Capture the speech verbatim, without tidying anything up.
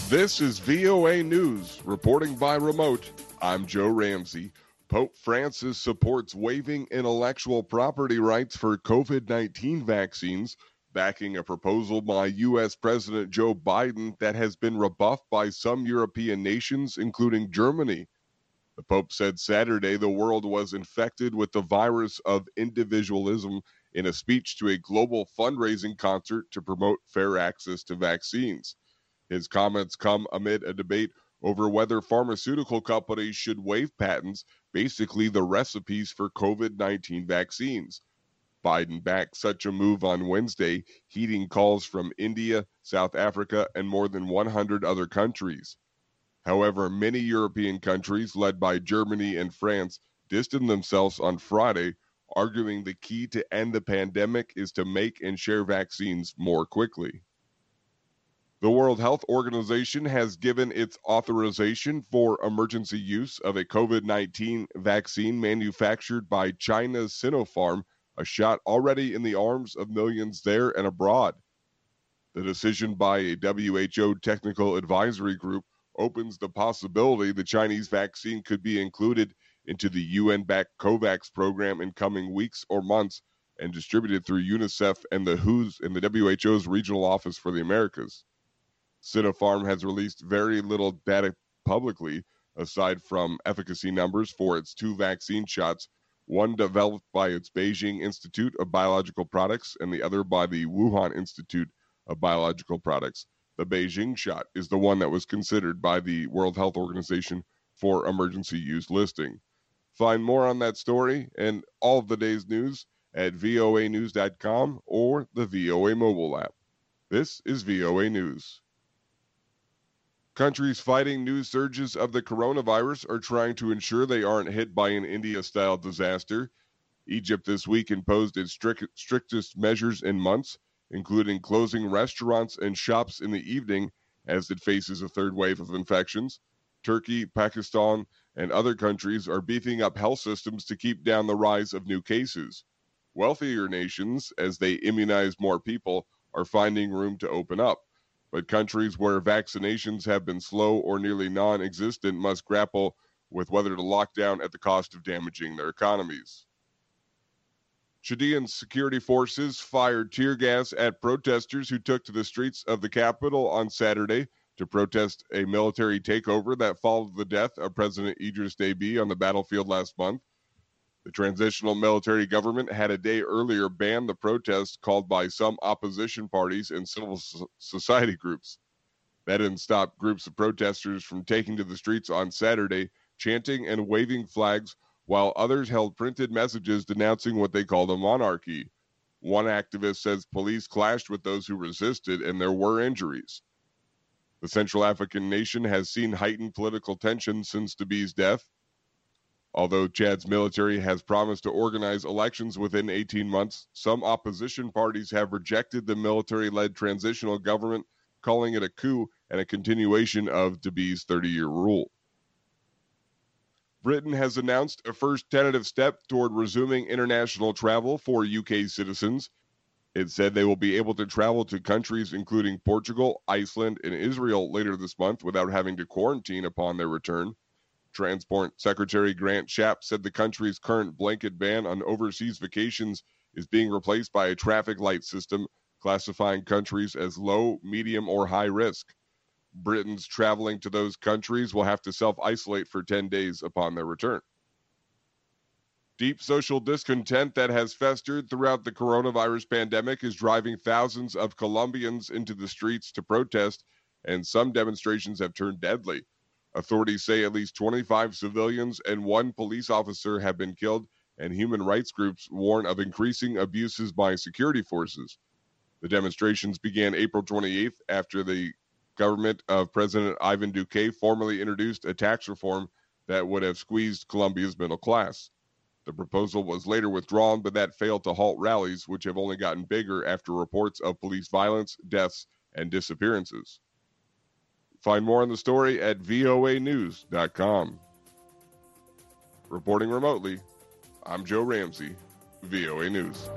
This is V O A News, reporting by remote. I'm Joe Ramsey. Pope Francis supports waiving intellectual property rights for covid nineteen vaccines, backing a proposal by U S President Joe Biden that has been rebuffed by some European nations, including Germany. The Pope said Saturday the world was infected with the virus of individualism in a speech to a global fundraising concert to promote fair access to vaccines. His comments come amid a debate over whether pharmaceutical companies should waive patents, basically the recipes for covid nineteen vaccines. Biden backed such a move on Wednesday, heeding calls from India, South Africa, and more than one hundred other countries. However, many European countries, led by Germany and France, distanced themselves on Friday, arguing the key to end the pandemic is to make and share vaccines more quickly. The World Health Organization has given its authorization for emergency use of a covid nineteen vaccine manufactured by China's Sinopharm, a shot already in the arms of millions there and abroad. The decision by a W H O technical advisory group opens the possibility the Chinese vaccine could be included into the U N-backed COVAX program in coming weeks or months and distributed through UNICEF and the W H O's and the W H O's regional office for the Americas. Sinopharm has released very little data publicly, aside from efficacy numbers for its two vaccine shots, one developed by its Beijing Institute of Biological Products and the other by the Wuhan Institute of Biological Products. The Beijing shot is the one that was considered by the World Health Organization for emergency use listing. Find more on that story and all of the day's news at V O A news dot com or the V O A mobile app. This is V O A News. Countries fighting new surges of the coronavirus are trying to ensure they aren't hit by an India-style disaster. Egypt this week imposed its strict, strictest measures in months, including closing restaurants and shops in the evening as it faces a third wave of infections. Turkey, Pakistan, and other countries are beefing up health systems to keep down the rise of new cases. Wealthier nations, as they immunize more people, are finding room to open up. But countries where vaccinations have been slow or nearly non-existent must grapple with whether to lock down at the cost of damaging their economies. Chaldean security forces fired tear gas at protesters who took to the streets of the capital on Saturday to protest a military takeover that followed the death of President Idris Deby on the battlefield last month. The transitional military government had a day earlier banned the protests called by some opposition parties and civil society groups. That didn't stop groups of protesters from taking to the streets on Saturday, chanting and waving flags, while others held printed messages denouncing what they called a monarchy. One activist says police clashed with those who resisted and there were injuries. The Central African nation has seen heightened political tension since Deby's death. Although Chad's military has promised to organize elections within eighteen months, some opposition parties have rejected the military-led transitional government, calling it a coup and a continuation of Deby's thirty-year rule. Britain has announced a first tentative step toward resuming international travel for U K citizens. It said they will be able to travel to countries including Portugal, Iceland, and Israel later this month without having to quarantine upon their return. Transport Secretary Grant Shapps said the country's current blanket ban on overseas vacations is being replaced by a traffic light system classifying countries as low, medium, or high risk. Britons traveling to those countries will have to self-isolate for ten days upon their return. Deep social discontent that has festered throughout the coronavirus pandemic is driving thousands of Colombians into the streets to protest, and some demonstrations have turned deadly. Authorities say at least twenty-five civilians and one police officer have been killed, and human rights groups warn of increasing abuses by security forces. The demonstrations began April twenty-eighth after the government of President Ivan Duque formally introduced a tax reform that would have squeezed Colombia's middle class. The proposal was later withdrawn, but that failed to halt rallies, which have only gotten bigger after reports of police violence, deaths, and disappearances. Find more on the story at V O A news dot com. Reporting remotely, I'm Joe Ramsey, V O A News.